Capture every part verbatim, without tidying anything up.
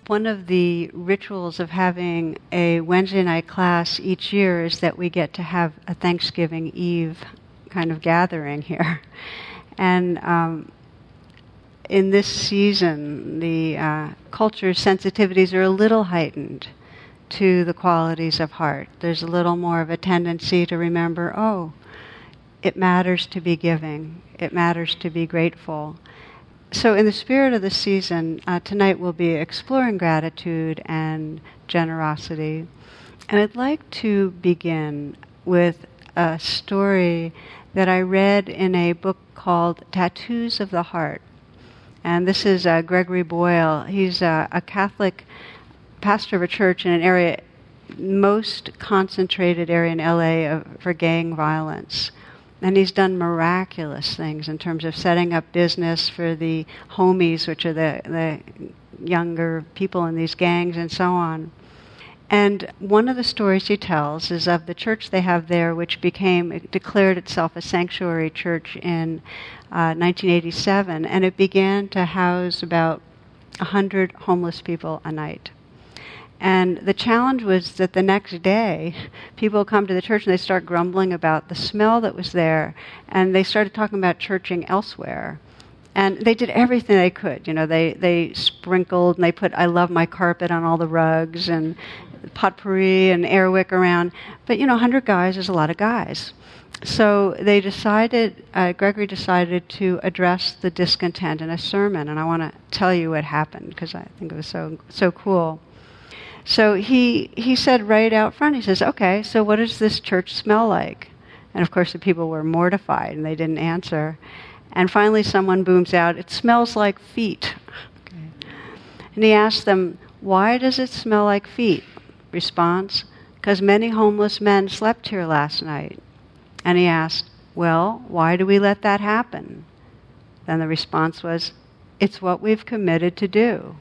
One of the rituals of having a Wednesday night class each year is that we get to have a Thanksgiving Eve kind of gathering here. And um, in this season, the uh, culture's sensitivities are a little heightened to the qualities of heart. There's a little more of a tendency to remember, oh, it matters to be giving. It matters to be grateful. So in the spirit of the season, uh, tonight we'll be exploring gratitude and generosity. And I'd like to begin with a story that I read in a book called Tattoos of the Heart. And this is uh, Gregory Boyle. He's uh, a Catholic pastor of a church in an area, most concentrated area in L A of, for gang violence. And he's done miraculous things in terms of setting up business for the homies, which are the, the younger people in these gangs and so on. And one of the stories he tells is of the church they have there, which became, it declared itself a sanctuary church in uh, nineteen eighty-seven, and it began to house about one hundred homeless people a night. And the challenge was that the next day, people come to the church and they start grumbling about the smell that was there, and they started talking about churching elsewhere. And they did everything they could. You know, they, they sprinkled and they put I Love My Carpet on all the rugs and potpourri and airwick around. But, you know, one hundred guys is a lot of guys. So they decided, uh, Gregory decided to address the discontent in a sermon. And I want to tell you what happened because I think it was so so cool. So he he said right out front, he says, okay, so what does this church smell like? And of course the people were mortified and they didn't answer. And finally someone booms out, it smells like feet. Okay. And he asked them, why does it smell like feet? Response, because many homeless men slept here last night. And he asked, well, why do we let that happen? Then the response was, it's what we've committed to do.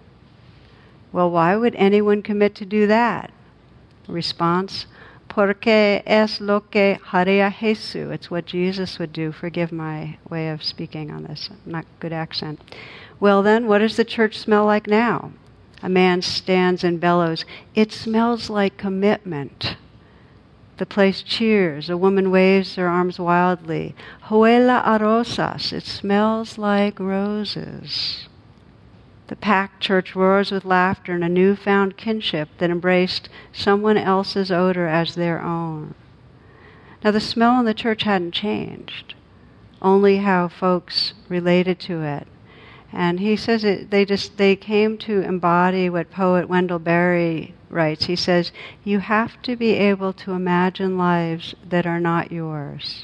Well, why would anyone commit to do that? Response, porque es lo que haría Jesús. It's what Jesus would do. Forgive my way of speaking on this. Not good accent. Well then, what does the church smell like now? A man stands and bellows, it smells like commitment. The place cheers. A woman waves her arms wildly. Huela a rosas. It smells like roses. The packed church roars with laughter and a newfound kinship that embraced someone else's odor as their own. Now the smell in the church hadn't changed, only how folks related to it. And he says it, they just they came to embody what poet Wendell Berry writes. He says, you have to be able to imagine lives that are not yours.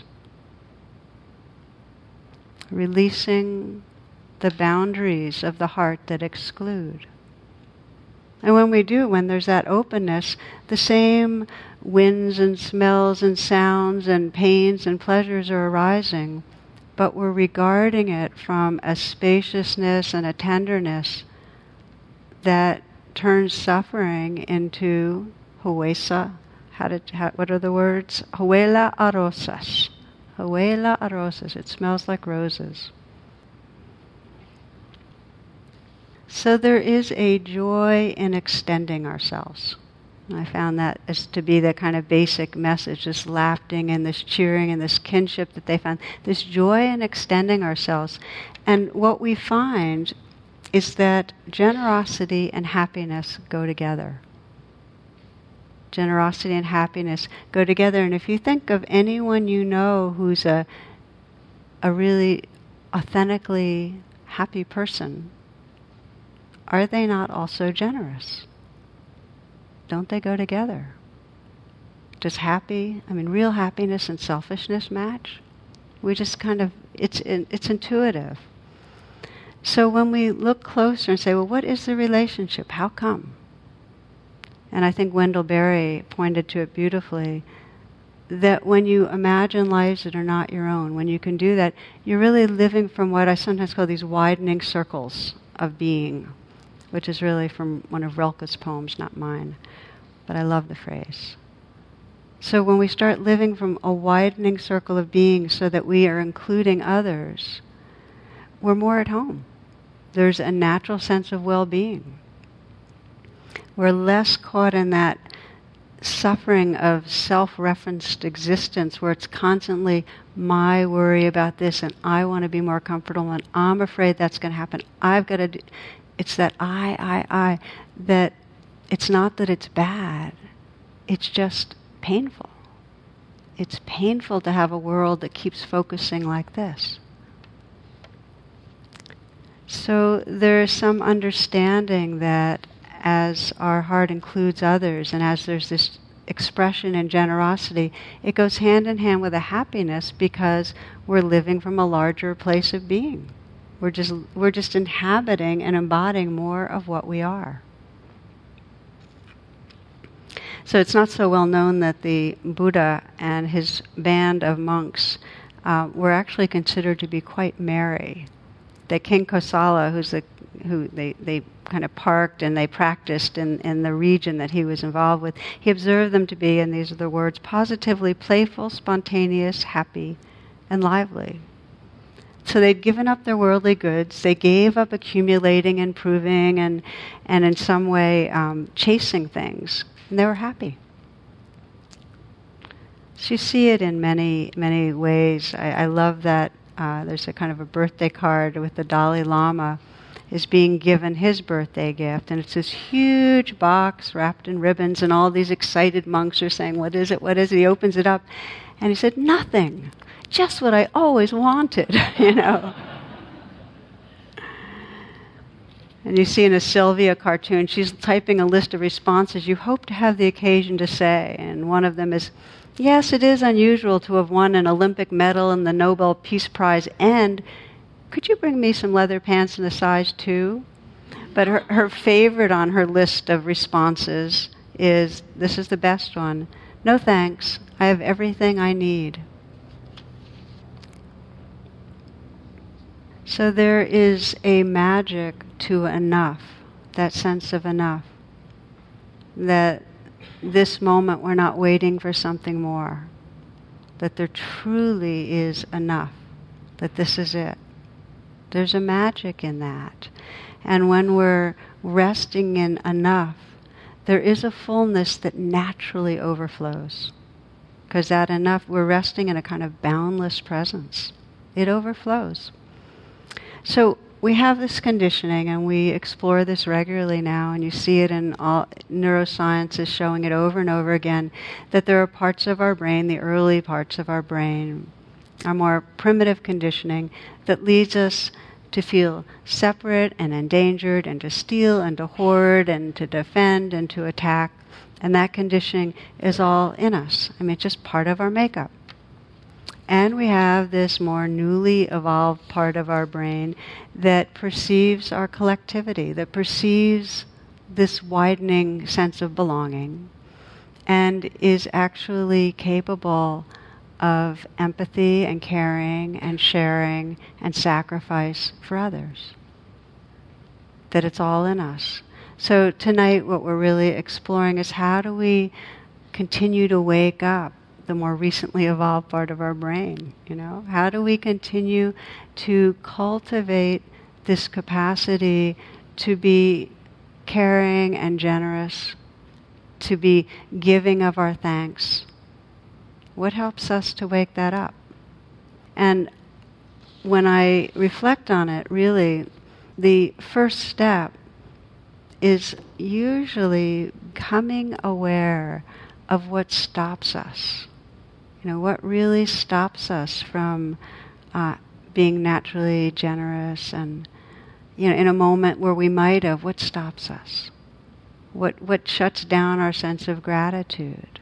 Releasing the boundaries of the heart that exclude. And when we do, when there's that openness, the same winds and smells and sounds and pains and pleasures are arising, but we're regarding it from a spaciousness and a tenderness that turns suffering into huesa. How did, how, what are the words? Huela a rosas. Huela a rosas. It smells like roses. So there is a joy in extending ourselves. I found that as to be the kind of basic message, this laughing and this cheering and this kinship that they found, this joy in extending ourselves. And what we find is that generosity and happiness go together. Generosity and happiness go together. And if you think of anyone you know who's a, a really authentically happy person, are they not also generous? Don't they go together? Does happy, I mean, real happiness and selfishness match? We just kind of, it's it's intuitive. So when we look closer and say, well, what is the relationship? How come? And I think Wendell Berry pointed to it beautifully, that when you imagine lives that are not your own, when you can do that, you're really living from what I sometimes call these widening circles of being, which is really from one of Rilke's poems, not mine. But I love the phrase. So when we start living from a widening circle of being so that we are including others, we're more at home. There's a natural sense of well-being. We're less caught in that suffering of self-referenced existence where it's constantly my worry about this and I want to be more comfortable and I'm afraid that's going to happen. I've got to do... It's that I, I, I, that it's not that it's bad. It's just painful. It's painful to have a world that keeps focusing like this. So there's some understanding that as our heart includes others and as there's this expression in generosity, it goes hand in hand with a happiness because we're living from a larger place of being. We're just we're just inhabiting and embodying more of what we are. So it's not so well known that the Buddha and his band of monks uh, were actually considered to be quite merry. That King Kosala, who's the who they, they kind of parked and they practiced in, in the region that he was involved with, he observed them to be, and these are the words, positively playful, spontaneous, happy, and lively. So they'd given up their worldly goods, they gave up accumulating and proving and, and in some way um, chasing things, and they were happy. So you see it in many, many ways. I, I love that uh, there's a kind of a birthday card with the Dalai Lama is being given his birthday gift, and it's this huge box wrapped in ribbons, and all these excited monks are saying, what is it, what is it? He opens it up, and he said, nothing. Just what I always wanted, you know. And you see in a Sylvia cartoon, she's typing a list of responses you hope to have the occasion to say. And one of them is, yes, it is unusual to have won an Olympic medal and the Nobel Peace Prize, and could you bring me some leather pants in a size two? But her, her favorite on her list of responses is, this is the best one, no thanks, I have everything I need. So there is a magic to enough, that sense of enough. That this moment we're not waiting for something more. That there truly is enough. That this is it. There's a magic in that. And when we're resting in enough, there is a fullness that naturally overflows. Because that enough, we're resting in a kind of boundless presence. It overflows. So we have this conditioning, and we explore this regularly now, and you see it in all neuroscience is showing it over and over again, that there are parts of our brain, the early parts of our brain, our more primitive conditioning, that leads us to feel separate and endangered, and to steal and to hoard and to defend and to attack. And that conditioning is all in us. I mean, it's just part of our makeup. And we have this more newly evolved part of our brain that perceives our collectivity, that perceives this widening sense of belonging, and is actually capable of empathy and caring and sharing and sacrifice for others. That it's all in us. So tonight what we're really exploring is how do we continue to wake up the more recently evolved part of our brain, you know? How do we continue to cultivate this capacity to be caring and generous, to be giving of our thanks? What helps us to wake that up? And when I reflect on it, really, the first step is usually becoming aware of what stops us. You know, what really stops us from uh, being naturally generous, and, you know, in a moment where we might have, what stops us? What what shuts down our sense of gratitude?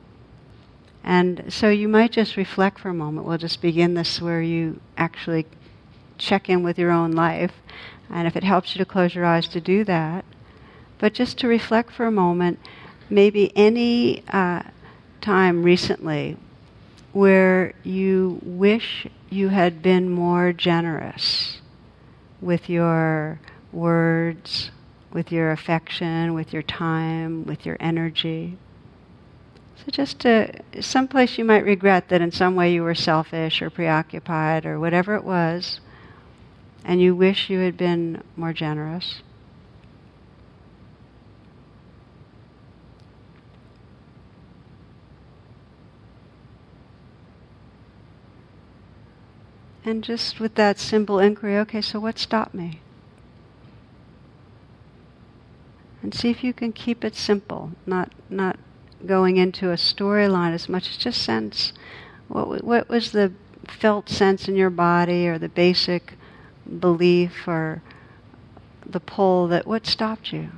And so you might just reflect for a moment. We'll just begin this where you actually check in with your own life. And if it helps you to close your eyes to do that, but just to reflect for a moment, maybe any uh, time recently where you wish you had been more generous with your words, with your affection, with your time, with your energy. So just to, someplace you might regret that in some way you were selfish or preoccupied or whatever it was, and you wish you had been more generous. And just with that simple inquiry, okay, so what stopped me? And see if you can keep it simple, not not going into a storyline as much as just sense what what was the felt sense in your body, or the basic belief, or the pull, that what stopped you?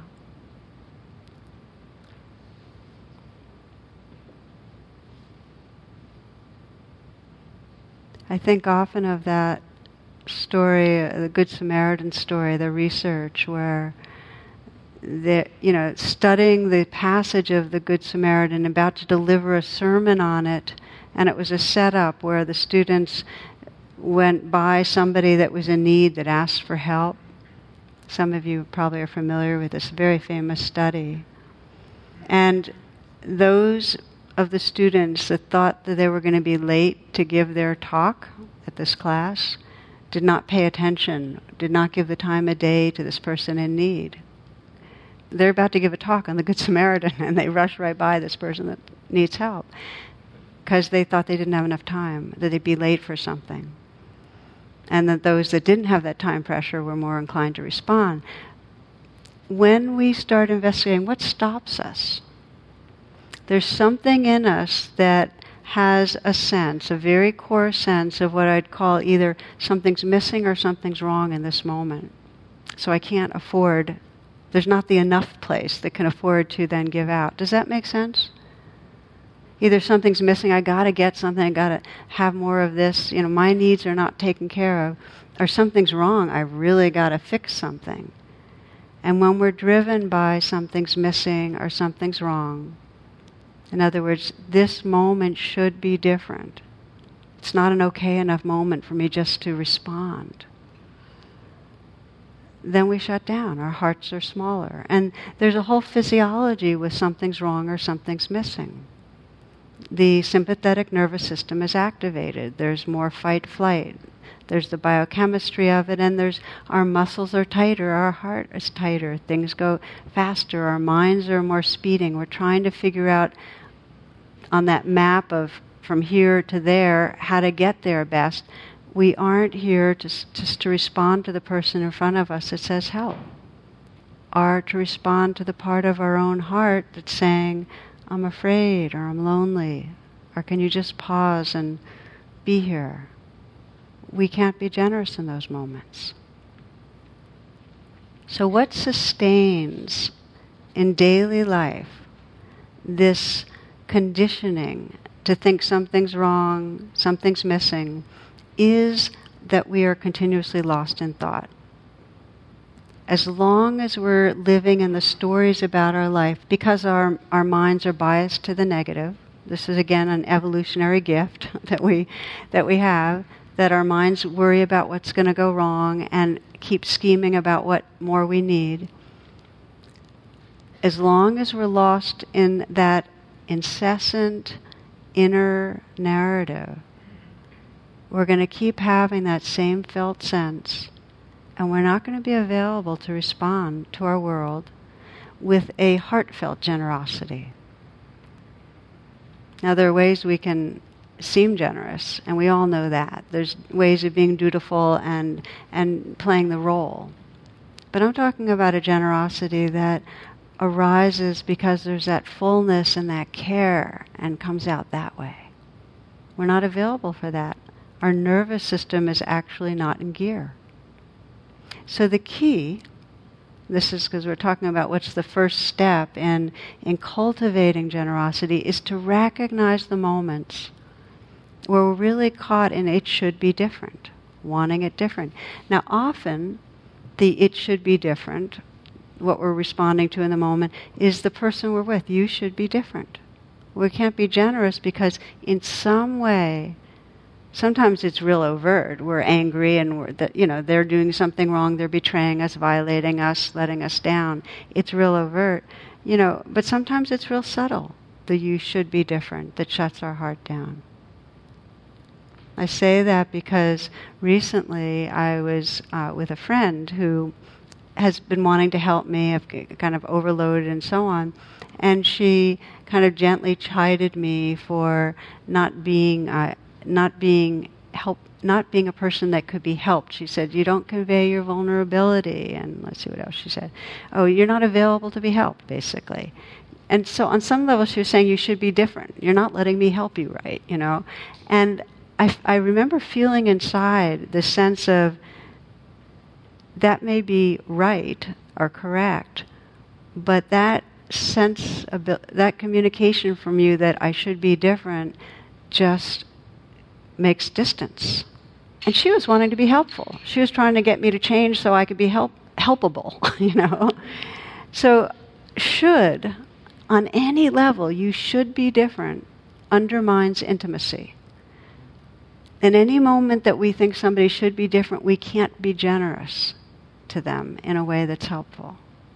I think often of that story, uh, the Good Samaritan story, the research where the, you know, studying the passage of the Good Samaritan, about to deliver a sermon on it, and it was a setup where the students went by somebody that was in need, that asked for help. Some of you probably are familiar with this very famous study. And those of the students that thought that they were going to be late to give their talk at this class did not pay attention, did not give the time of day to this person in need. They're about to give a talk on the Good Samaritan, and they rush right by this person that needs help because they thought they didn't have enough time, that they'd be late for something. And that those that didn't have that time pressure were more inclined to respond. When we start investigating what stops us, there's something in us that has a sense, a very core sense of what I'd call either something's missing or something's wrong in this moment. So I can't afford, there's not the enough place that can afford to then give out. Does that make sense? Either something's missing, I gotta get something, I gotta have more of this, you know, my needs are not taken care of, or something's wrong, I really gotta fix something. And when we're driven by something's missing or something's wrong, in other words, this moment should be different. It's not an okay enough moment for me just to respond. Then we shut down. Our hearts are smaller. And there's a whole physiology with something's wrong or something's missing. The sympathetic nervous system is activated. There's more fight-flight. There's the biochemistry of it, and there's our muscles are tighter, our heart is tighter, things go faster, our minds are more speeding. We're trying to figure out on that map of from here to there how to get there best. We aren't here to, just to respond to the person in front of us that says help, or to respond to the part of our own heart that's saying, I'm afraid, or I'm lonely, or can you just pause and be here? We can't be generous in those moments. So what sustains in daily life this conditioning to think something's wrong, something's missing, is that we are continuously lost in thought. As long as we're living in the stories about our life, because our, our minds are biased to the negative, this is again an evolutionary gift that we that we have, that our minds worry about what's going to go wrong and keep scheming about what more we need. As long as we're lost in that incessant inner narrative, we're going to keep having that same felt sense, and we're not going to be available to respond to our world with a heartfelt generosity. Now, there are ways we can seem generous, and we all know that. There's ways of being dutiful and and playing the role. But I'm talking about a generosity that arises because there's that fullness and that care and comes out that way. We're not available for that. Our nervous system is actually not in gear. So the key, this is because we're talking about what's the first step in, in cultivating generosity, is to recognize the moments where we're really caught in it should be different, wanting it different. Now often, the it should be different, what we're responding to in the moment, is the person we're with. You should be different. We can't be generous because in some way, sometimes it's real overt. We're angry and we're the, you know, they're doing something wrong, they're betraying us, violating us, letting us down. It's real overt. You know, but sometimes it's real subtle, the you should be different, that shuts our heart down. I say that because recently I was uh, with a friend who has been wanting to help me, I've kind of overloaded and so on, and she kind of gently chided me for not being uh, not being help, not being a person that could be helped. She said, you don't convey your vulnerability, and let's see what else she said. Oh, you're not available to be helped, basically. And so on some level she was saying, you should be different. You're not letting me help you right, you know. And I, I remember feeling inside the sense of, that may be right or correct, but that sense, of, that communication from you that I should be different just makes distance. And she was wanting to be helpful. She was trying to get me to change so I could be help, helpable, you know. So should, on any level, you should be different, undermines intimacy. In any moment that we think somebody should be different, we can't be generous to them in a way that's helpful.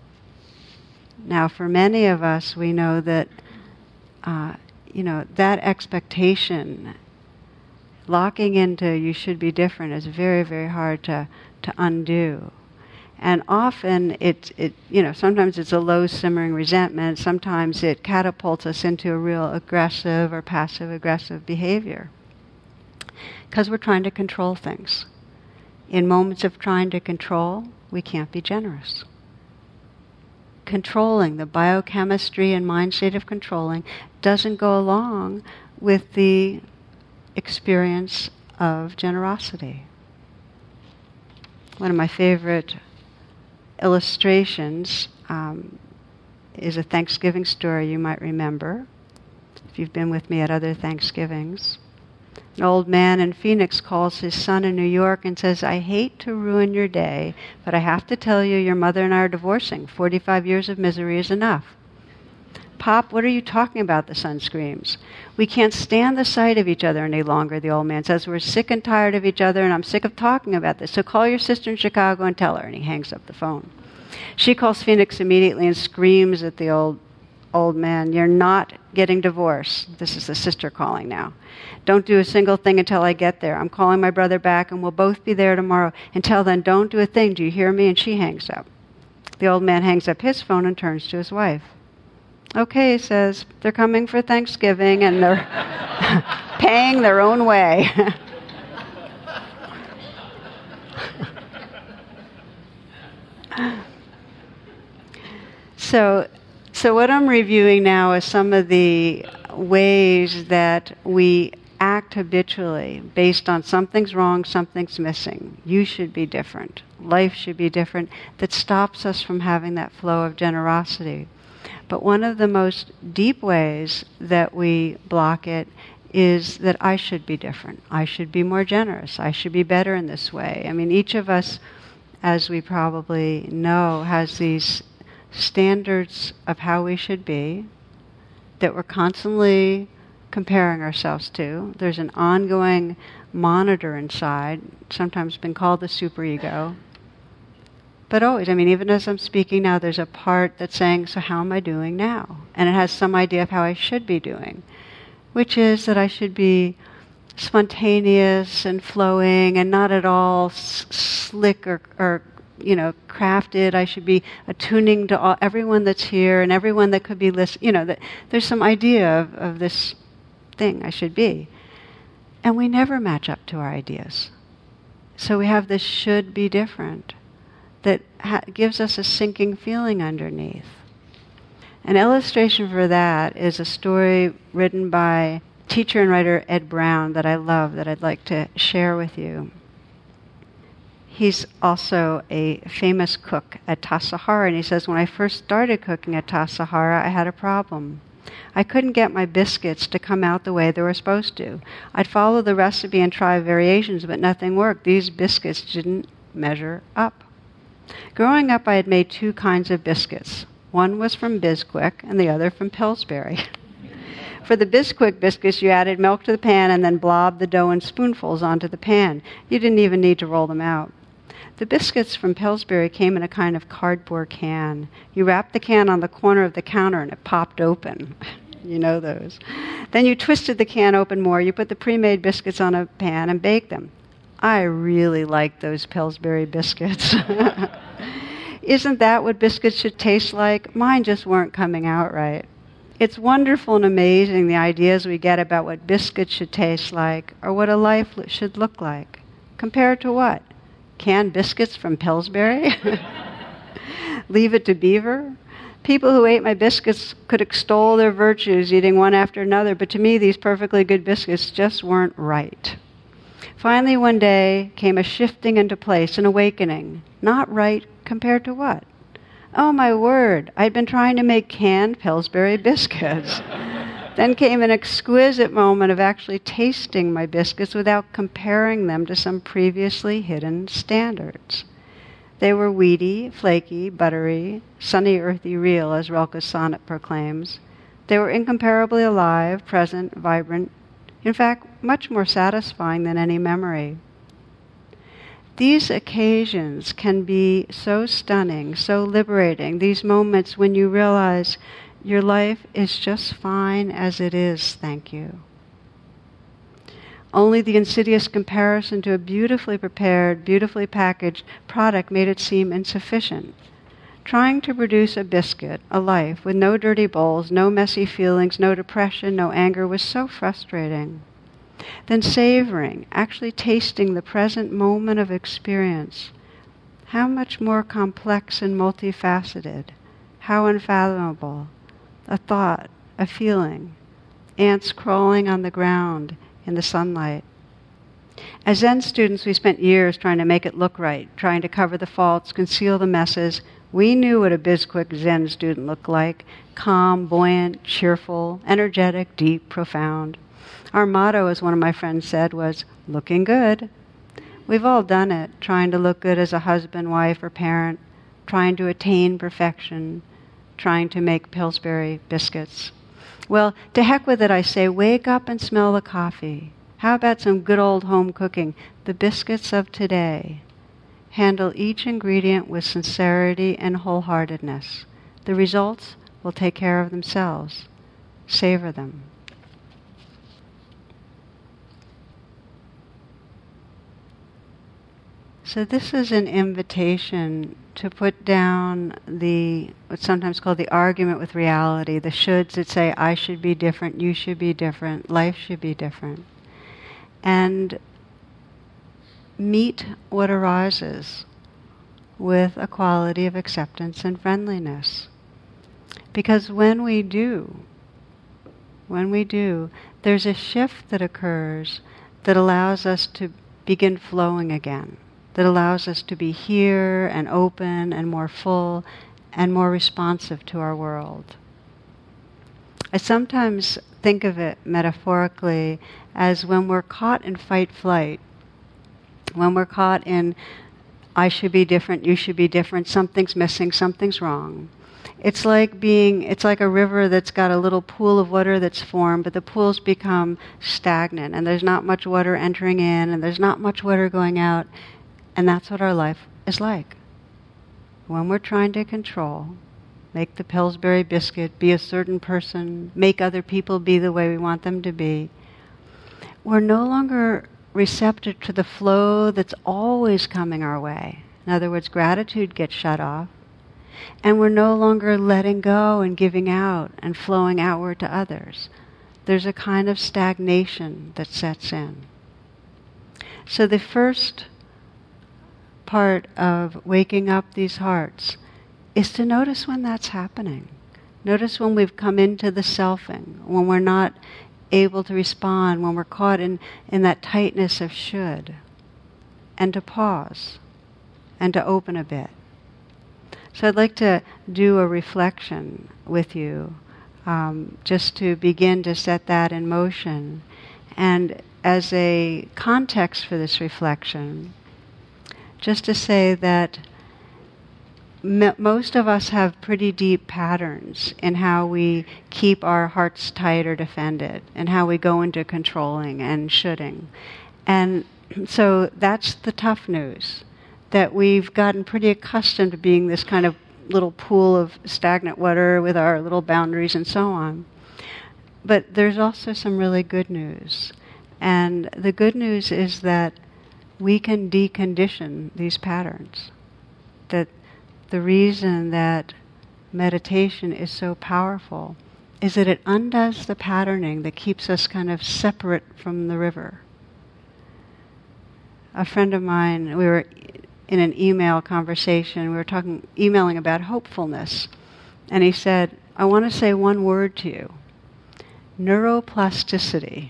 Now, for many of us, we know that, uh, you know, that expectation, locking into you should be different, is very, very hard to, to undo. And often it, it, you know, sometimes it's a low simmering resentment, sometimes it catapults us into a real aggressive or passive-aggressive behavior. Because we're trying to control things. In moments of trying to control, we can't be generous. Controlling, the biochemistry and mind state of controlling, doesn't go along with the experience of generosity. One of my favorite illustrations um, is a Thanksgiving story you might remember, if you've been with me at other Thanksgivings. An old man in Phoenix calls his son in New York and says, I hate to ruin your day, but I have to tell you your mother and I are divorcing. forty-five years of misery is enough. Pop, what are you talking about, the son screams. We can't stand the sight of each other any longer, the old man says. We're sick and tired of each other, and I'm sick of talking about this. So call your sister in Chicago and tell her. And he hangs up the phone. She calls Phoenix immediately and screams at the old old man, you're not getting divorced. This is the sister calling now. Don't do a single thing until I get there. I'm calling my brother back, and we'll both be there tomorrow. Until then, don't do a thing. Do you hear me? And she hangs up. The old man hangs up his phone and turns to his wife. Okay, he says, they're coming for Thanksgiving, and they're paying their own way. so, so what I'm reviewing now is some of the ways that we act habitually based on something's wrong, something's missing. You should be different. Life should be different. That stops us from having that flow of generosity. But one of the most deep ways that we block it is that I should be different. I should be more generous. I should be better in this way. I mean, each of us, as we probably know, has these standards of how we should be that we're constantly comparing ourselves to. There's an ongoing monitor inside, sometimes been called the superego. But always, I mean, even as I'm speaking now, there's a part that's saying, so how am I doing now? And it has some idea of how I should be doing, which is that I should be spontaneous and flowing and not at all s- slick or, or, you know, crafted. I should be attuning to all, everyone that's here and everyone that could be listening. You know, that there's some idea of, of this thing I should be. And we never match up to our ideas. So we have this should be different that ha- gives us a sinking feeling underneath. An illustration for that is a story written by teacher and writer Ed Brown that I love, that I'd like to share with you. He's also a famous cook at Tassajara, and he says, when I first started cooking at Tassajara, I had a problem. I couldn't get my biscuits to come out the way they were supposed to. I'd follow the recipe and try variations, but nothing worked. These biscuits didn't measure up. Growing up, I had made two kinds of biscuits. One was from Bisquick and the other from Pillsbury. For the Bisquick biscuits, you added milk to the pan and then blobbed the dough in spoonfuls onto the pan. You didn't even need to roll them out. The biscuits from Pillsbury came in a kind of cardboard can. You wrapped the can on the corner of the counter and it popped open. You know those. Then you twisted the can open more. You put the pre-made biscuits on a pan and baked them. I really like those Pillsbury biscuits. Isn't that what biscuits should taste like? Mine just weren't coming out right. It's wonderful and amazing the ideas we get about what biscuits should taste like or what a life lo- should look like. Compared to what? Canned biscuits from Pillsbury? Leave it to Beaver? People who ate my biscuits could extol their virtues eating one after another, but to me these perfectly good biscuits just weren't right. Finally one day came a shifting into place, an awakening. Not right compared to what? Oh my word, I'd been trying to make canned Pillsbury biscuits. Then came an exquisite moment of actually tasting my biscuits without comparing them to some previously hidden standards. They were weedy, flaky, buttery, sunny, earthy, real, as Rilke's sonnet proclaims. They were incomparably alive, present, vibrant, in fact, much more satisfying than any memory. These occasions can be so stunning, so liberating, these moments when you realize your life is just fine as it is, thank you. Only the insidious comparison to a beautifully prepared, beautifully packaged product made it seem insufficient. Trying to produce a biscuit, a life, with no dirty bowls, no messy feelings, no depression, no anger, was so frustrating. Then savoring, actually tasting the present moment of experience, how much more complex and multifaceted, how unfathomable. A thought, a feeling, ants crawling on the ground in the sunlight. As Zen students, we spent years trying to make it look right, trying to cover the faults, conceal the messes. We knew what a BizQuick Zen student looked like: calm, buoyant, cheerful, energetic, deep, profound. Our motto, as one of my friends said, was, looking good. We've all done it, trying to look good as a husband, wife, or parent, trying to attain perfection, trying to make Pillsbury biscuits. Well, to heck with it, I say, wake up and smell the coffee. How about some good old home cooking? The biscuits of today. Handle each ingredient with sincerity and wholeheartedness. The results will take care of themselves. Savor them. So this is an invitation to put down the, what's sometimes called the argument with reality, the shoulds that say, I should be different, you should be different, life should be different. And meet what arises with a quality of acceptance and friendliness. Because when we do, when we do, there's a shift that occurs that allows us to begin flowing again, that allows us to be here and open and more full and more responsive to our world. I sometimes think of it metaphorically as when we're caught in fight-flight, when we're caught in, I should be different, you should be different, something's missing, something's wrong. It's like being, it's like a river that's got a little pool of water that's formed, but the pool's become stagnant, and there's not much water entering in, and there's not much water going out, and that's what our life is like. When we're trying to control, make the Pillsbury biscuit, be a certain person, make other people be the way we want them to be, we're no longer receptive to the flow that's always coming our way. In other words, gratitude gets shut off, and we're no longer letting go and giving out and flowing outward to others. There's a kind of stagnation that sets in. So the first part of waking up these hearts is to notice when that's happening. Notice when we've come into the selfing, when we're not able to respond, when we're caught in, in that tightness of should, and to pause and to open a bit. So I'd like to do a reflection with you, um, just to begin to set that in motion. And as a context for this reflection, just to say that m- most of us have pretty deep patterns in how we keep our hearts tight or defended, and how we go into controlling and shoulding. And so that's the tough news, that we've gotten pretty accustomed to being this kind of little pool of stagnant water with our little boundaries and so on. But there's also some really good news. And the good news is that we can decondition these patterns. That the reason that meditation is so powerful is that it undoes the patterning that keeps us kind of separate from the river. A friend of mine, we were in an email conversation, we were talking, emailing about hopefulness, and he said, I want to say one word to you, neuroplasticity.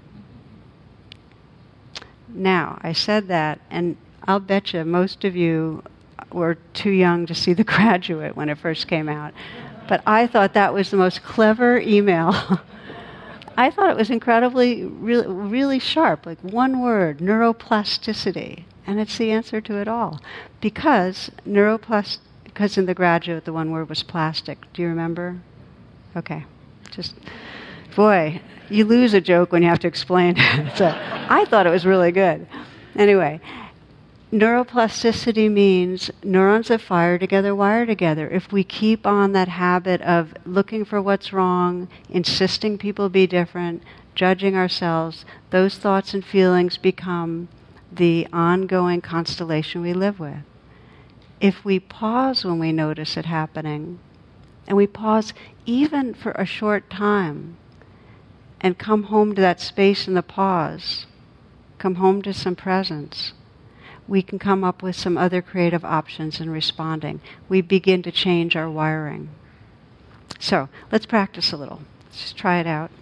Now, I said that, and I'll bet you most of you were too young to see The Graduate when it first came out. But I thought that was the most clever email. I thought it was incredibly, really, really sharp, like one word, neuroplasticity. And it's the answer to it all. Because neuroplast, because in The Graduate the one word was plastic. Do you remember? Okay. Just, boy, you lose a joke when you have to explain it. So I thought it was really good. Anyway, neuroplasticity means neurons that fire together wire together. If we keep on that habit of looking for what's wrong, insisting people be different, judging ourselves, those thoughts and feelings become the ongoing constellation we live with. If we pause when we notice it happening, and we pause even for a short time, and come home to that space in the pause, come home to some presence, we can come up with some other creative options in responding. We begin to change our wiring. So, let's practice a little. Let's just try it out.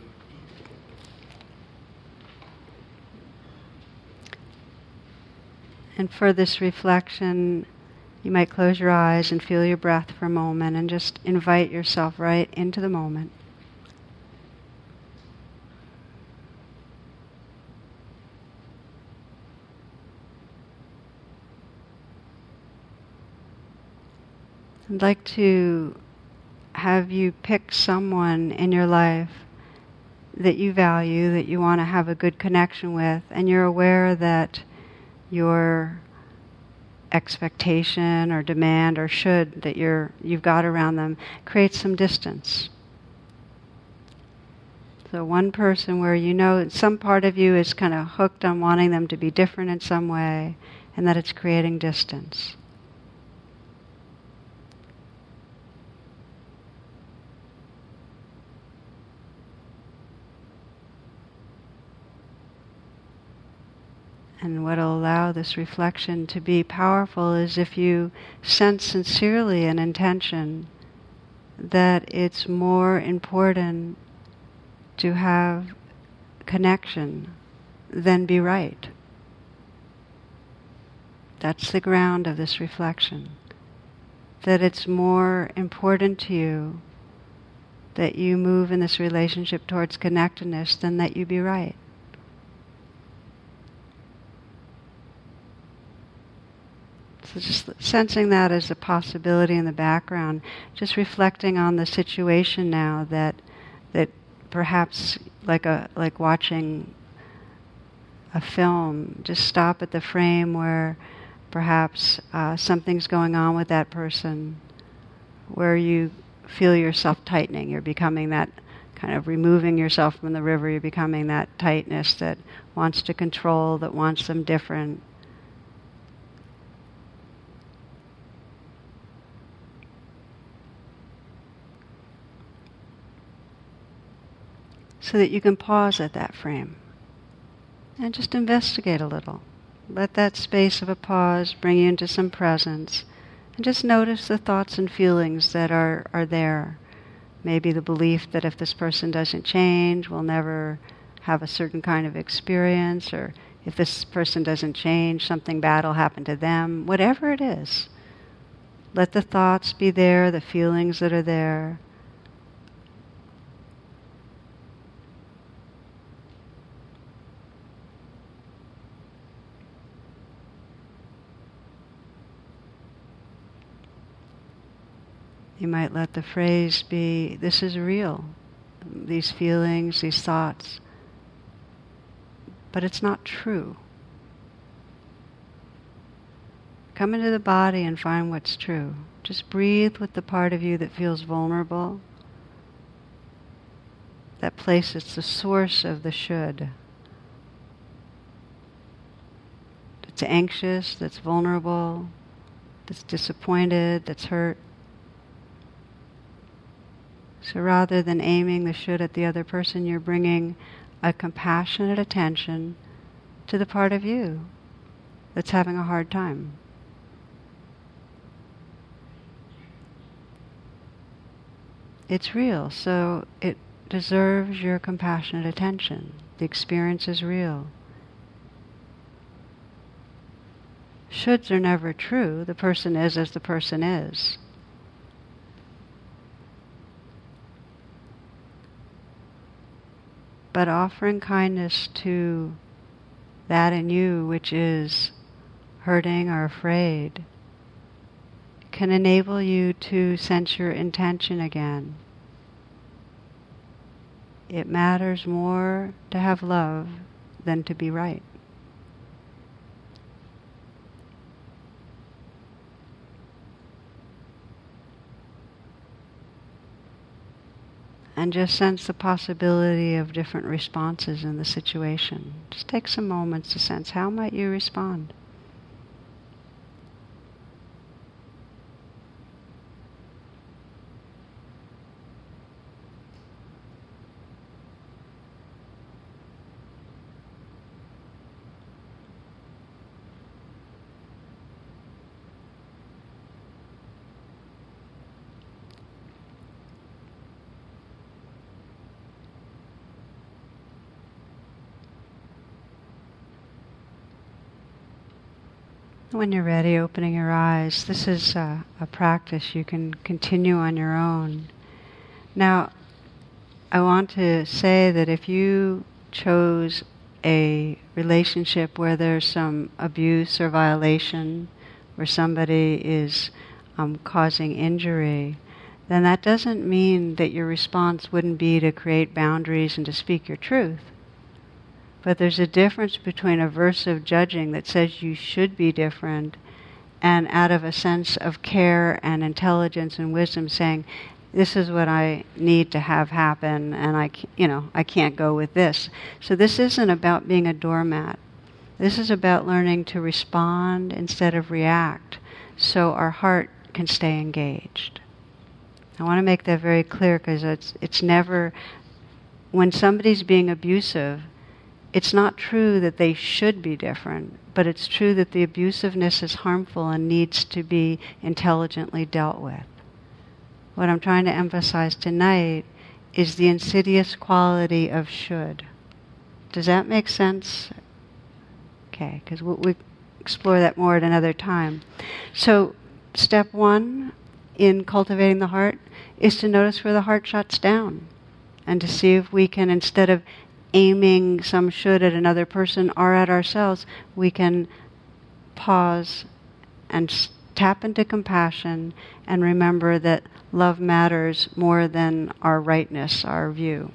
And for this reflection, you might close your eyes and feel your breath for a moment and just invite yourself right into the moment. I'd like to have you pick someone in your life that you value, that you want to have a good connection with, and you're aware that your expectation or demand or should that you're, you've got around them creates some distance. So one person where you know some part of you is kind of hooked on wanting them to be different in some way, and that it's creating distance. And what will allow this reflection to be powerful is if you sense sincerely an intention that it's more important to have connection than be right. That's the ground of this reflection. That it's more important to you that you move in this relationship towards connectedness than that you be right. So just sensing that as a possibility in the background, just reflecting on the situation now that that perhaps like a like watching a film, just stop at the frame where perhaps uh, something's going on with that person, where you feel yourself tightening. You're becoming that kind of removing yourself from the river. You're becoming that tightness that wants to control, that wants them different. So that you can pause at that frame and just investigate a little. Let that space of a pause bring you into some presence, and just notice the thoughts and feelings that are, are there. Maybe the belief that if this person doesn't change, we'll never have a certain kind of experience, or if this person doesn't change, something bad will happen to them. Whatever it is, let the thoughts be there, the feelings that are there. You might let the phrase be, this is real, these feelings, these thoughts, but it's not true. Come into the body and find what's true. Just breathe with the part of you that feels vulnerable. That place that's the source of the should. That's anxious, that's vulnerable, that's disappointed, that's hurt. So rather than aiming the should at the other person, you're bringing a compassionate attention to the part of you that's having a hard time. It's real, so it deserves your compassionate attention. The experience is real. Shoulds are never true. The person is as the person is. But offering kindness to that in you which is hurting or afraid can enable you to sense your intention again. It matters more to have love than to be right. And just sense the possibility of different responses in the situation. Just take some moments to sense, how might you respond? When you're ready, opening your eyes. This is a, a practice you can continue on your own. Now, I want to say that if you chose a relationship where there's some abuse or violation, where somebody is um, causing injury, then that doesn't mean that your response wouldn't be to create boundaries and to speak your truth. But there's a difference between aversive judging that says you should be different and out of a sense of care and intelligence and wisdom saying, this is what I need to have happen and I, you know, I can't go with this. So this isn't about being a doormat. This is about learning to respond instead of react so our heart can stay engaged. I want to make that very clear because it's, it's never, when somebody's being abusive, it's not true that they should be different, but it's true that the abusiveness is harmful and needs to be intelligently dealt with. What I'm trying to emphasize tonight is the insidious quality of should. Does that make sense? Okay, because we'll, we'll explore that more at another time. So, step one in cultivating the heart is to notice where the heart shuts down and to see if we can, instead of aiming some should at another person or at ourselves, we can pause and s- tap into compassion and remember that love matters more than our rightness, our view.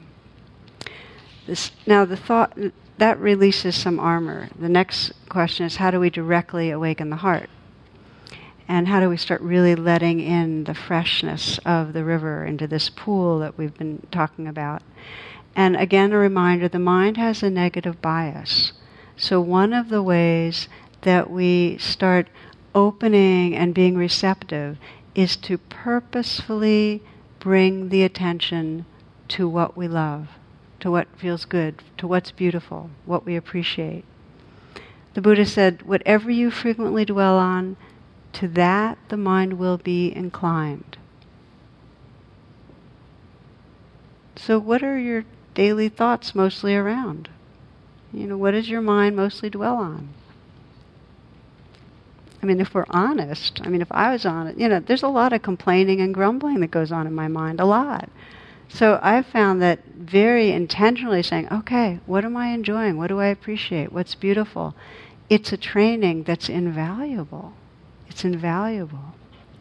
This, now the thought, that releases some armor. The next question is, how do we directly awaken the heart? And how do we start really letting in the freshness of the river into this pool that we've been talking about? And again, a reminder, the mind has a negative bias. So one of the ways that we start opening and being receptive is to purposefully bring the attention to what we love, to what feels good, to what's beautiful, what we appreciate. The Buddha said, whatever you frequently dwell on, to that the mind will be inclined. So what are your daily thoughts mostly around? You know, what does your mind mostly dwell on? I mean, if we're honest, I mean, if I was honest, you know, there's a lot of complaining and grumbling that goes on in my mind, a lot. So I've found that very intentionally saying, okay, what am I enjoying? What do I appreciate? What's beautiful? It's a training that's invaluable. It's invaluable.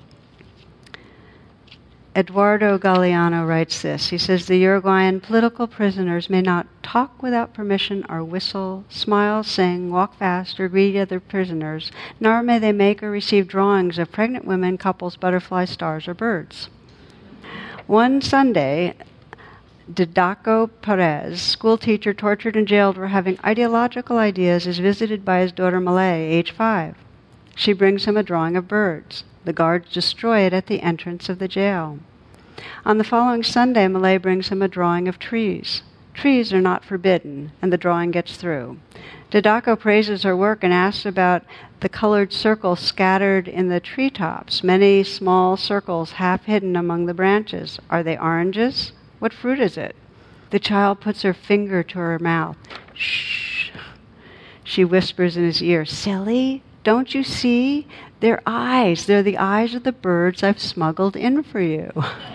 Eduardo Galeano writes this. He says, the Uruguayan political prisoners may not talk without permission or whistle, smile, sing, walk fast, or greet other prisoners, nor may they make or receive drawings of pregnant women, couples, butterflies, stars, or birds. One Sunday, Didaco Perez, school teacher tortured and jailed for having ideological ideas, is visited by his daughter Malay, age five. She brings him a drawing of birds. The guards destroy it at the entrance of the jail. On the following Sunday, Malay brings him a drawing of trees. Trees are not forbidden, and the drawing gets through. Dadako praises her work and asks about the colored circles scattered in the treetops, many small circles half hidden among the branches. Are they oranges? What fruit is it? The child puts her finger to her mouth. Shh. She whispers in his ear, silly, don't you see? They're eyes. They're the eyes of the birds I've smuggled in for you.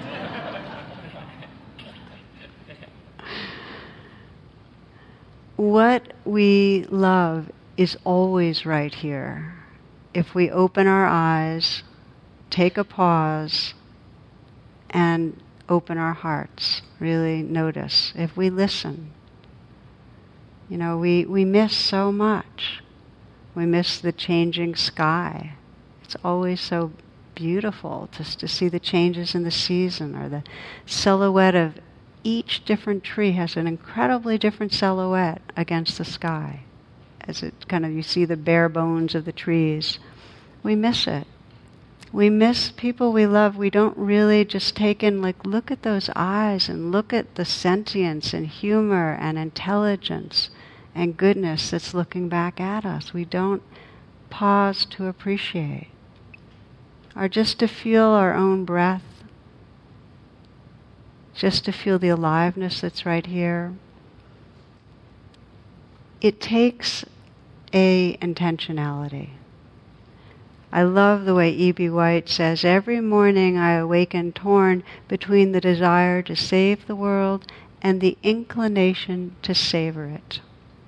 What we love is always right here. If we open our eyes, take a pause, and open our hearts, really notice. If we listen, you know, we, we miss so much. We miss the changing sky. It's always so beautiful just to see the changes in the season, or the silhouette of each different tree has an incredibly different silhouette against the sky. As it kind of, you see the bare bones of the trees. We miss it. We miss people we love. We don't really just take in, like, look at those eyes and look at the sentience and humor and intelligence and goodness that's looking back at us. We don't pause to appreciate. Or just to feel our own breath. Just to feel the aliveness that's right here. It takes a intentionality. I love the way E B. White says, every morning I awaken torn between the desire to save the world and the inclination to savor it.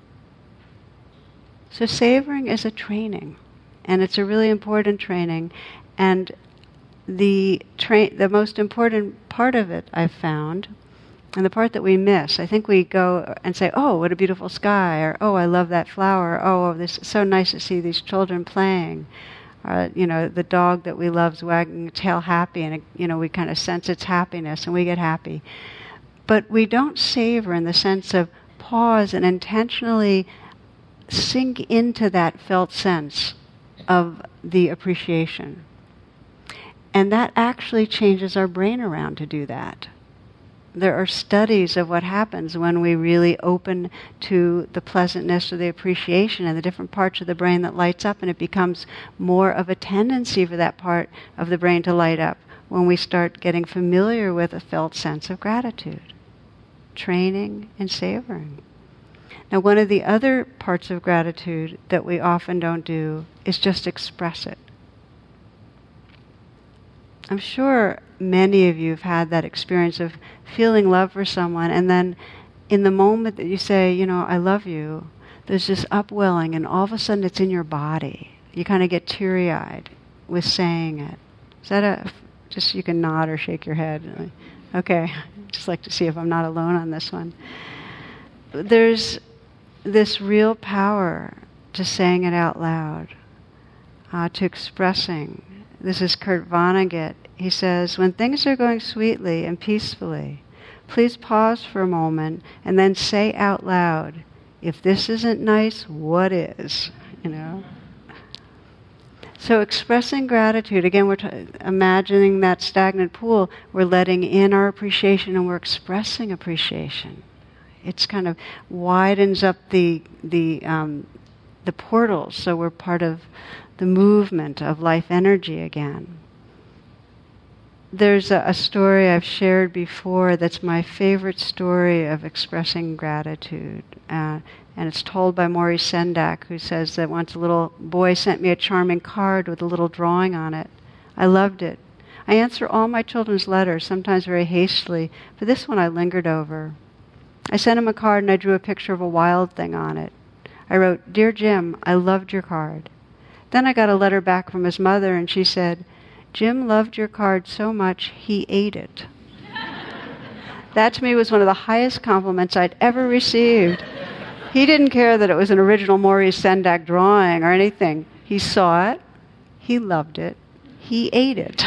So savoring is a training, and it's a really important training, and the tra- the most important part of it, I've found, and the part that we miss, I think we go and say, oh, what a beautiful sky, or oh, I love that flower, oh, this is so nice to see these children playing, or, you know, the dog that we love's wagging its tail happy, and, it, you know, we kind of sense its happiness, and we get happy. But we don't savor in the sense of pause and intentionally sink into that felt sense of the appreciation. And that actually changes our brain around to do that. There are studies of what happens when we really open to the pleasantness or the appreciation and the different parts of the brain that lights up, and it becomes more of a tendency for that part of the brain to light up when we start getting familiar with a felt sense of gratitude. Training and savoring. Now, one of the other parts of gratitude that we often don't do is just express it. I'm sure many of you have had that experience of feeling love for someone, and then in the moment that you say, you know, I love you, there's this upwelling, and all of a sudden it's in your body. You kind of get teary-eyed with saying it. Is that a, just you can nod or shake your head. Okay, just like to see if I'm not alone on this one. There's this real power to saying it out loud, uh, to expressing. This is Kurt Vonnegut. He says, when things are going sweetly and peacefully, please pause for a moment and then say out loud, if this isn't nice, what is? You know? So expressing gratitude, again, we're t- imagining that stagnant pool, we're letting in our appreciation and we're expressing appreciation. It's kind of widens up the the um, the portals, so we're part of the movement of life energy again. There's a, a story I've shared before that's my favorite story of expressing gratitude, uh, and it's told by Maurice Sendak, who says that once a little boy sent me a charming card with a little drawing on it. I loved it. I answer all my children's letters, sometimes very hastily, but this one I lingered over. I sent him a card and I drew a picture of a wild thing on it. I wrote, Dear Jim, I loved your card. Then I got a letter back from his mother and she said, Jim loved your card so much he ate it. That to me was one of the highest compliments I'd ever received. He didn't care that it was an original Maurice Sendak drawing or anything. He saw it, he loved it, he ate it.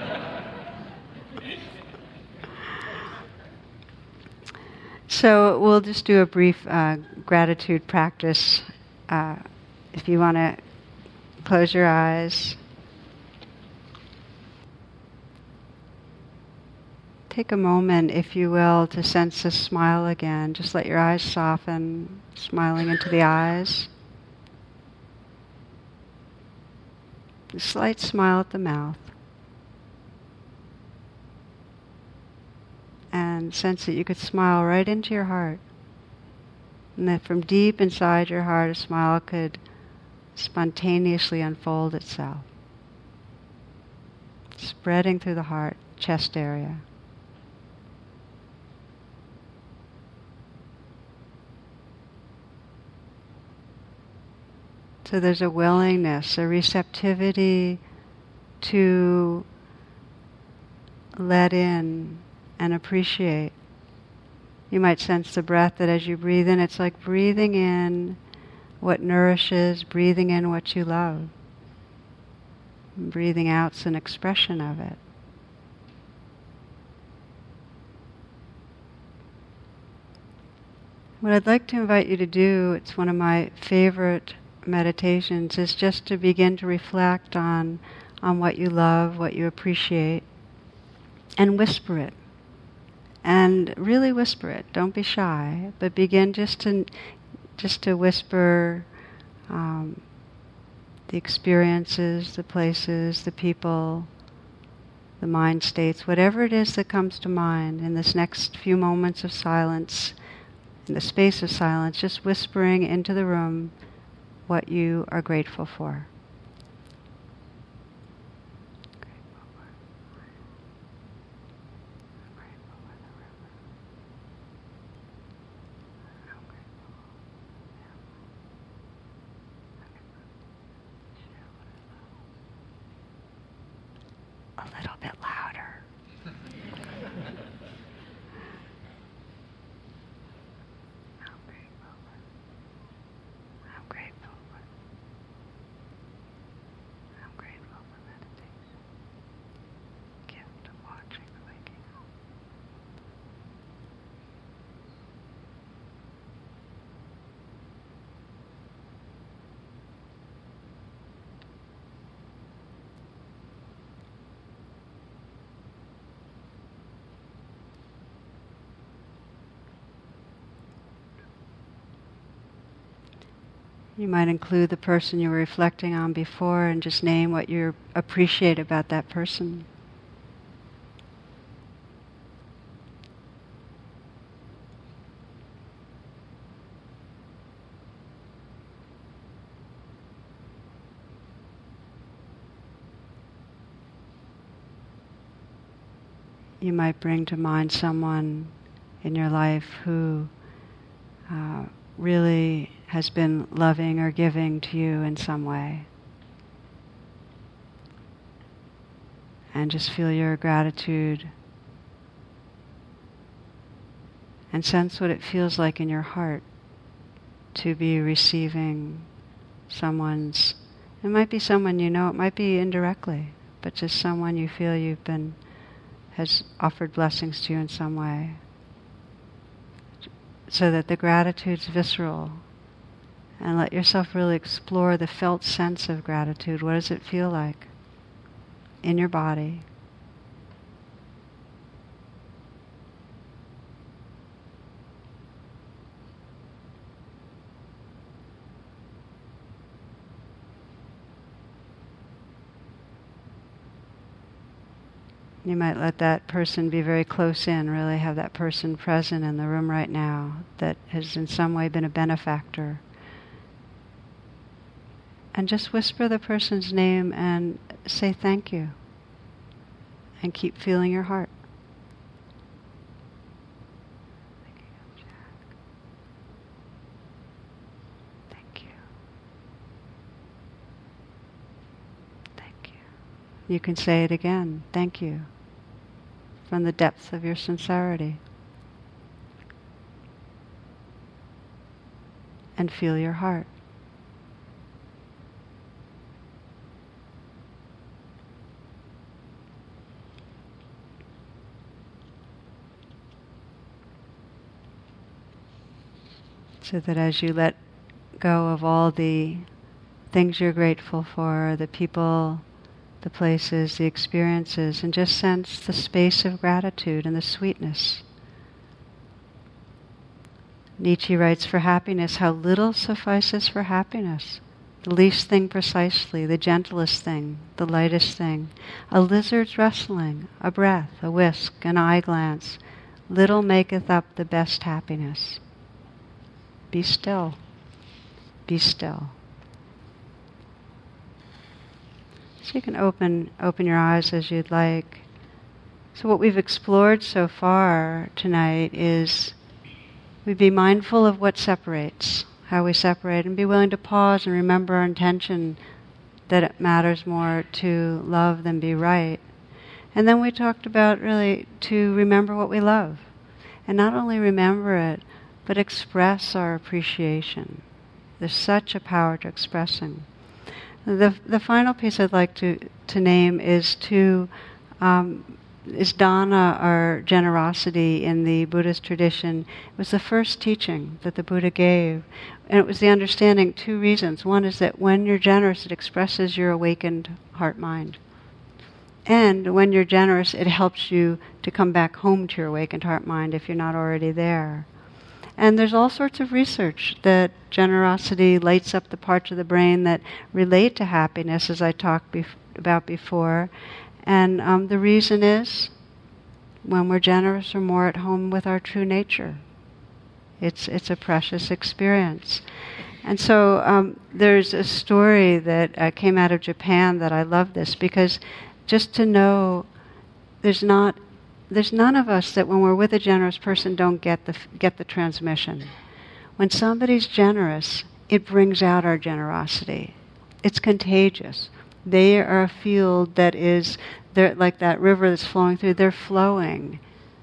So we'll just do a brief uh, gratitude practice. Uh, if you want to close your eyes. take a moment, if you will, to sense a smile again. Just let your eyes soften, smiling into the eyes. A slight smile at the mouth. And sense that you could smile right into your heart. And that from deep inside your heart, a smile could spontaneously unfold itself, spreading through the heart, chest area. So there's a willingness, a receptivity to let in and appreciate. You might sense the breath that as you breathe in, it's like breathing in what nourishes, breathing in what you love. And breathing out's an expression of it. What I'd like to invite you to do, it's one of my favorite meditations, is just to begin to reflect on, on what you love, what you appreciate, and whisper it. And really whisper it. Don't be shy, but begin just to just to whisper um, the experiences, the places, the people, the mind states, whatever it is that comes to mind in this next few moments of silence, in the space of silence, just whispering into the room what you are grateful for. A little bit louder. I'm grateful. I'm grateful. I'm grateful for meditation. Gift of watching the waking up. You might include the person you were reflecting on before and just name what you appreciate about that person. You might bring to mind someone in your life who uh, really has been loving or giving to you in some way. And just feel your gratitude and sense what it feels like in your heart to be receiving someone's, it might be someone you know, it might be indirectly, but just someone you feel you've been, has offered blessings to you in some way. So that the gratitude's visceral. And let yourself really explore the felt sense of gratitude. What does it feel like in your body? You might let that person be very close in, really have that person present in the room right now that has in some way been a benefactor. And just whisper the person's name and say thank you. And keep feeling your heart. Thank you. Thank you. You can say it again. Thank you. From the depths of your sincerity. And feel your heart. So that as you let go of all the things you're grateful for, the people, the places, the experiences, and just sense the space of gratitude and the sweetness. Nietzsche writes, for happiness, how little suffices for happiness. The least thing precisely, the gentlest thing, the lightest thing. A lizard's rustling, a breath, a whisk, an eye glance. Little maketh up the best happiness. Be still. Be still. So you can open open your eyes as you'd like. So what we've explored so far tonight is we be mindful of what separates, how we separate, and be willing to pause and remember our intention that it matters more to love than be right. And then we talked about really to remember what we love. And not only remember it, but express our appreciation. There's such a power to expressing. The the final piece I'd like to, to name is to um, is dana, or generosity, in the Buddhist tradition. It was the first teaching that the Buddha gave. And it was the understanding, two reasons. One is that when you're generous, it expresses your awakened heart-mind. And when you're generous, it helps you to come back home to your awakened heart-mind if you're not already there. And there's all sorts of research that generosity lights up the parts of the brain that relate to happiness, as I talked bef- about before. And um, the reason is, when we're generous, we're more at home with our true nature. It's it's a precious experience. And so um, there's a story that uh, came out of Japan that I love this, because just to know there's not there's none of us that when we're with a generous person don't get the get the transmission. When somebody's generous, it brings out our generosity. It's contagious. They are a field that is, they're like that river that's flowing through. They're flowing,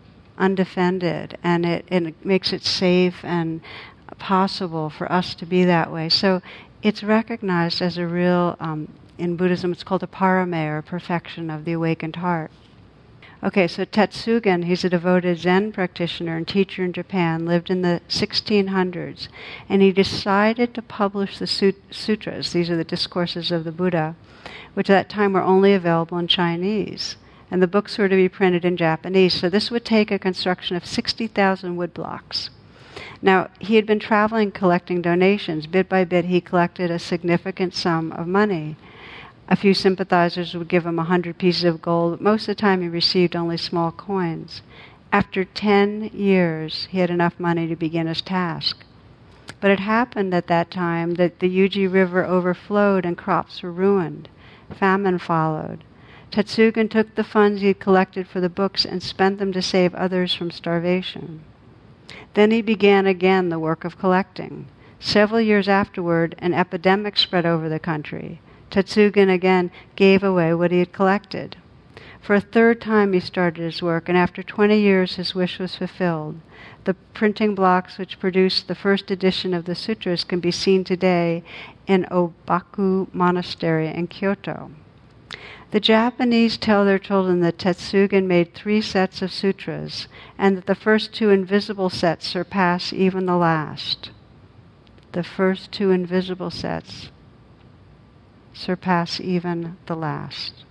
undefended, and it, and it makes it safe and possible for us to be that way. So it's recognized as a real, um, in Buddhism, it's called a parame, or perfection of the awakened heart. Okay, so Tetsugen, he's a devoted Zen practitioner and teacher in Japan, lived in the sixteen hundreds, and he decided to publish the sut- sutras. These are the discourses of the Buddha, which at that time were only available in Chinese, and the books were to be printed in Japanese. So this would take a construction of sixty thousand wood blocks. Now, he had been traveling collecting donations. Bit by bit, he collected a significant sum of money. A few sympathizers would give him a hundred pieces of gold. Most of the time he received only small coins. After ten years, he had enough money to begin his task. But it happened at that time that the Yuji River overflowed and crops were ruined. Famine followed. Tetsugen took the funds he had collected for the books and spent them to save others from starvation. Then he began again the work of collecting. Several years afterward, an epidemic spread over the country. Tetsugen again gave away what he had collected. For a third time he started his work, and after twenty years his wish was fulfilled. The printing blocks which produced the first edition of the sutras can be seen today in Obaku Monastery in Kyoto. The Japanese tell their children that Tetsugen made three sets of sutras, and that the first two invisible sets surpass even the last. The first two invisible sets surpass even the last.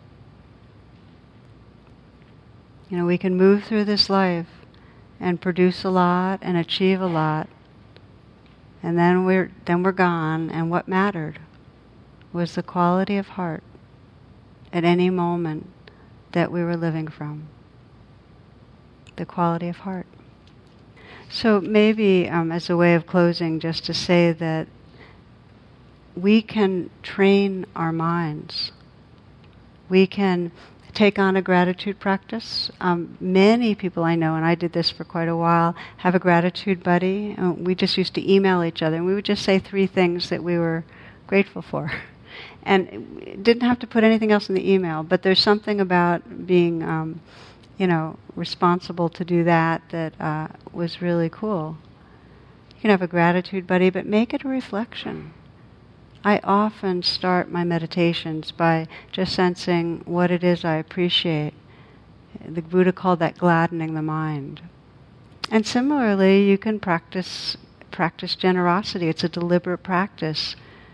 You know, we can move through this life and produce a lot and achieve a lot, and then we're then we're gone, and what mattered was the quality of heart at any moment that we were living from. The quality of heart. So maybe um, as a way of closing, just to say that we can train our minds. We can take on a gratitude practice. Um, many people I know, and I did this for quite a while, have a gratitude buddy. Uh, we just used to email each other, and we would just say three things that we were grateful for. And didn't have to put anything else in the email, but there's something about being, um, you know, responsible to do that that uh, was really cool. You can have a gratitude buddy, but make it a reflection. I often start my meditations by just sensing what it is I appreciate. The Buddha called that gladdening the mind. And similarly, you can practice practice generosity. It's a deliberate practice.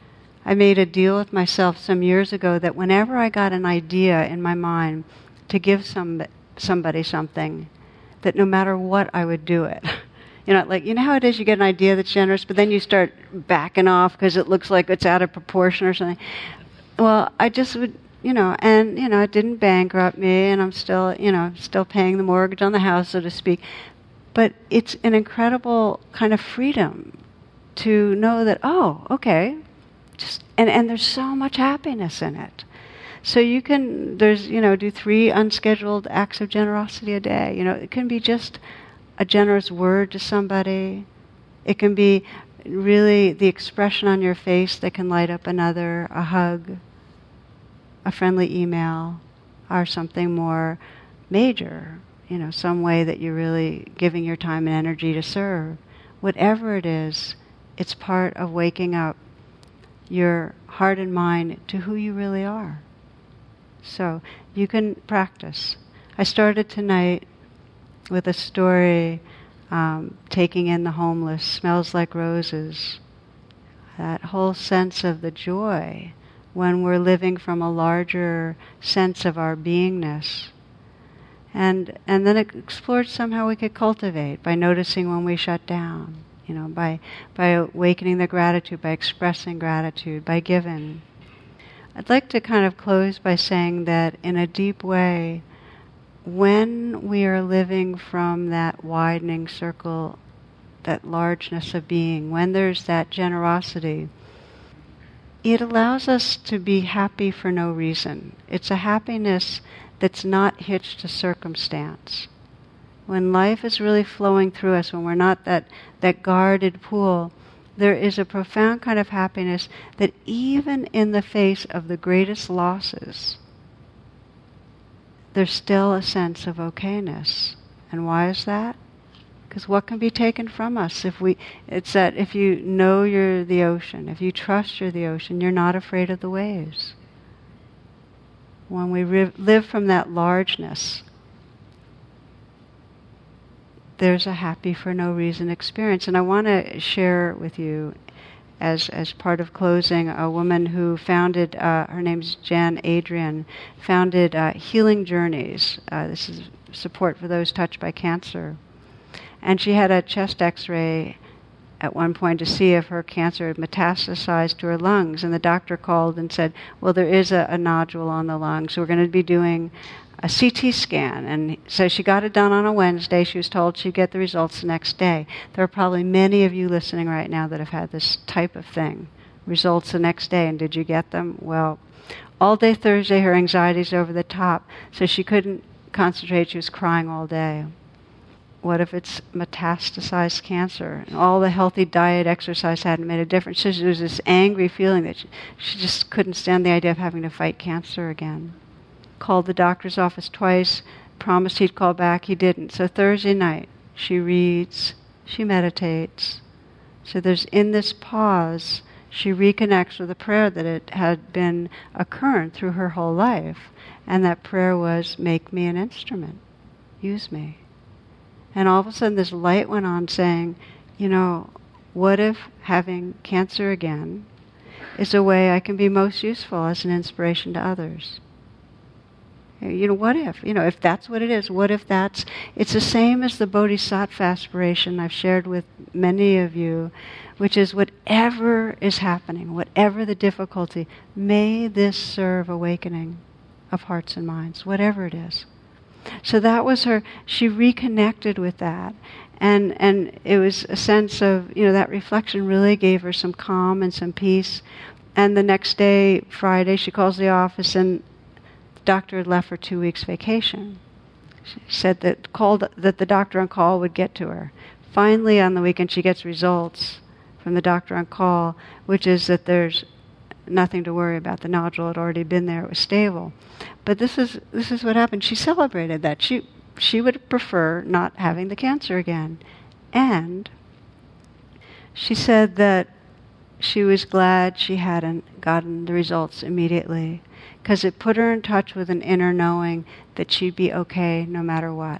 I made a deal with myself some years ago that whenever I got an idea in my mind to give some somebody something, that no matter what, I would do it. You know, like, you know how it is, you get an idea that's generous, but then you start backing off because it looks like it's out of proportion or something. Well, I just would, you know, and, you know, it didn't bankrupt me, and I'm still, you know, still paying the mortgage on the house, so to speak. But it's an incredible kind of freedom to know that, oh, okay, just, and, and there's so much happiness in it. So you can, there's, you know, do three unscheduled acts of generosity a day. You know, it can be just a generous word to somebody. It can be really the expression on your face that can light up another, a hug, a friendly email, or something more major, you know, some way that you're really giving your time and energy to serve. Whatever it is, it's part of waking up your heart and mind to who you really are. So you can practice. I started tonight with a story, um, taking in the homeless, smells like roses. That whole sense of the joy when we're living from a larger sense of our beingness. And and then it explored somehow we could cultivate by noticing when we shut down, you know, by by awakening the gratitude, by expressing gratitude, by giving. I'd like to kind of close by saying that in a deep way, when we are living from that widening circle, that largeness of being, when there's that generosity, it allows us to be happy for no reason. It's a happiness that's not hitched to circumstance. When life is really flowing through us, when we're not that, that guarded pool, there is a profound kind of happiness that even in the face of the greatest losses, there's still a sense of okayness. And why is that? Because what can be taken from us if we, it's that if you know you're the ocean, if you trust you're the ocean, you're not afraid of the waves. When we ri- live from that largeness, there's a happy for no reason experience. And I want to share with you, as as part of closing, a woman who founded, uh, her name's Jan Adrian, founded uh, Healing Journeys. Uh, this is support for those touched by cancer. And she had a chest x-ray at one point to see if her cancer had metastasized to her lungs. And the doctor called and said, well, there is a, a nodule on the lung, so we're going to be doing a C T scan. And so she got it done on a Wednesday. She was told she'd get the results the next day. There are probably many of you listening right now that have had this type of thing. Results the next day. And did you get them? Well, all day Thursday her anxiety's over the top, so she couldn't concentrate. She was crying all day. What if it's metastasized cancer? And all the healthy diet, exercise hadn't made a difference. So there was this angry feeling that she, she just couldn't stand the idea of having to fight cancer again. Called the doctor's office twice, promised he'd call back, he didn't. So Thursday night, she reads, she meditates. So there's, in this pause, she reconnects with a prayer that it had been a current through her whole life. And that prayer was, make me an instrument, use me. And all of a sudden this light went on saying, you know, what if having cancer again is a way I can be most useful as an inspiration to others? You know, what if? You know, if that's what it is, what if that's... It's the same as the Bodhisattva aspiration I've shared with many of you, which is whatever is happening, whatever the difficulty, may this serve awakening of hearts and minds, whatever it is. So that was her, she reconnected with that. And and it was a sense of, you know, that reflection really gave her some calm and some peace. And the next day, Friday, she calls the office and the doctor had left for two weeks vacation. She said that called that the doctor on call would get to her. Finally, on the weekend, she gets results from the doctor on call, which is that there's nothing to worry about. The nodule had already been there. It was stable. But this is this is what happened. She celebrated that. She she would prefer not having the cancer again. And she said that she was glad she hadn't gotten the results immediately, because it put her in touch with an inner knowing that she'd be okay no matter what.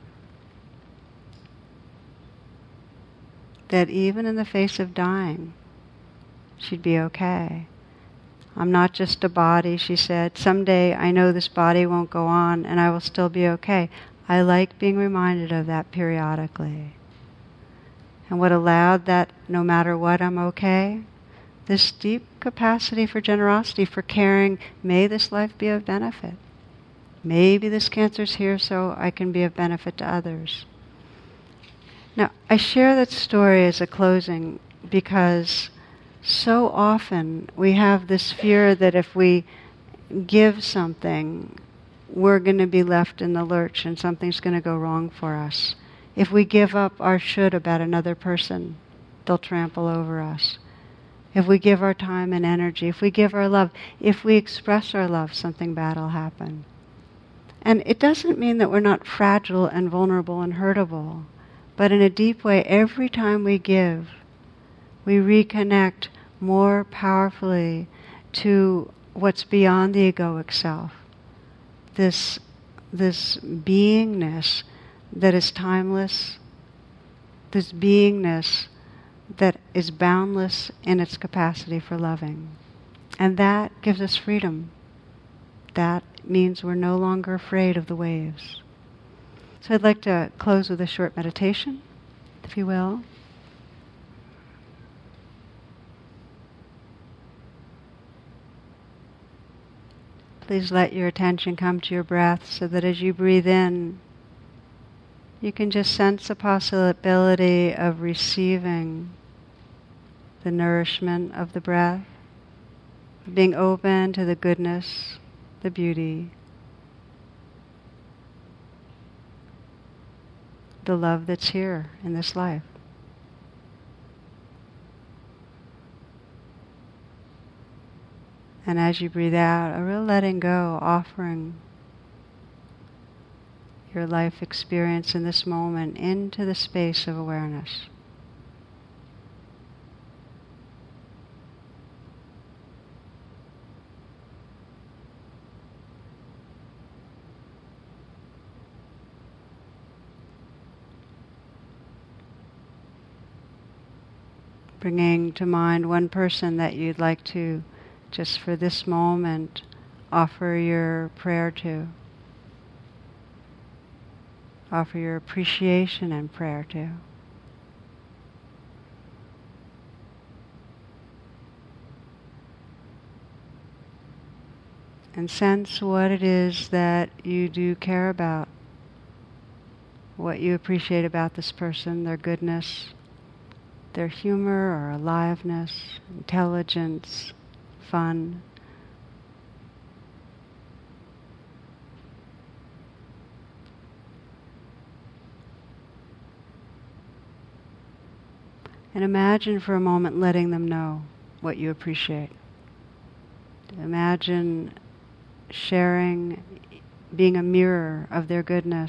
That even in the face of dying, she'd be okay. I'm not just a body, she said. Someday I know this body won't go on and I will still be okay. I like being reminded of that periodically. And what allowed that, no matter what, I'm okay? This deep capacity for generosity, for caring, may this life be of benefit. Maybe this cancer's here so I can be of benefit to others. Now, I share that story as a closing because so often we have this fear that if we give something, we're going to be left in the lurch and something's going to go wrong for us. If we give up our should about another person, they'll trample over us. If we give our time and energy, if we give our love, if we express our love, something bad will happen. And it doesn't mean that we're not fragile and vulnerable and hurtable, but in a deep way, every time we give, we reconnect more powerfully to what's beyond the egoic self. This, this beingness that is timeless, this beingness that is boundless in its capacity for loving. And that gives us freedom. That means we're no longer afraid of the waves. So I'd like to close with a short meditation, if you will. Please let your attention come to your breath so that as you breathe in, you can just sense the possibility of receiving the nourishment of the breath, being open to the goodness, the beauty, the love that's here in this life. And as you breathe out, a real letting go, offering your life experience in this moment into the space of awareness. Bringing to mind one person that you'd like to, just for this moment, offer your prayer to. Offer your appreciation and prayer to. And sense what it is that you do care about, what you appreciate about this person, their goodness, their humor or aliveness, intelligence, fun. And imagine for a moment letting them know what you appreciate. Imagine sharing, being a mirror of their goodness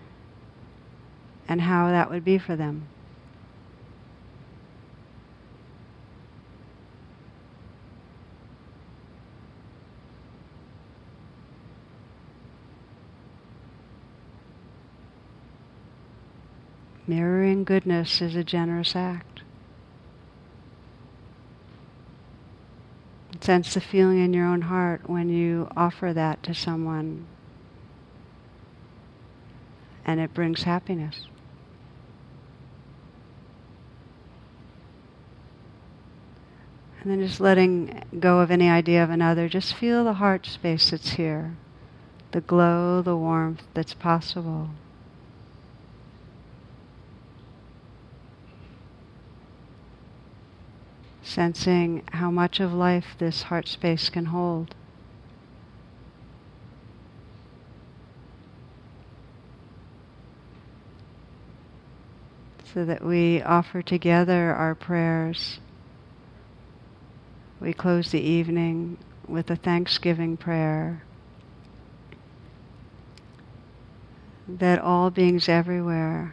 and how that would be for them. Mirroring goodness is a generous act. Sense the feeling in your own heart when you offer that to someone, and it brings happiness. And then just letting go of any idea of another, just feel the heart space that's here, the glow, the warmth that's possible. Sensing how much of life this heart space can hold. So that we offer together our prayers. We close the evening with a Thanksgiving prayer. That all beings everywhere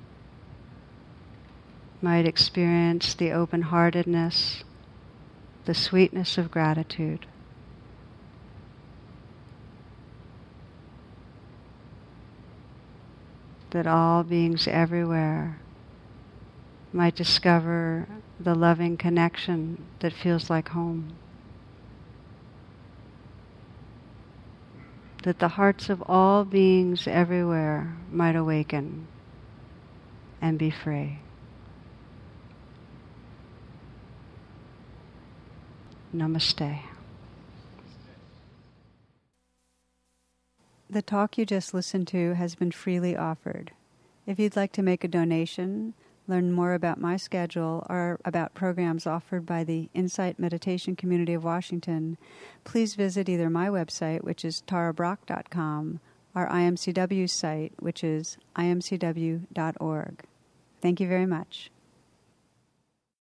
might experience the open-heartedness, the sweetness of gratitude. That all beings everywhere might discover the loving connection that feels like home. that the hearts of all beings everywhere might awaken and be free. Namaste. The talk you just listened to has been freely offered. If you'd like to make a donation, learn more about my schedule, or about programs offered by the Insight Meditation Community of Washington, please visit either my website, which is tara brach dot com, or I M C W's site, which is I M C W dot org. Thank you very much.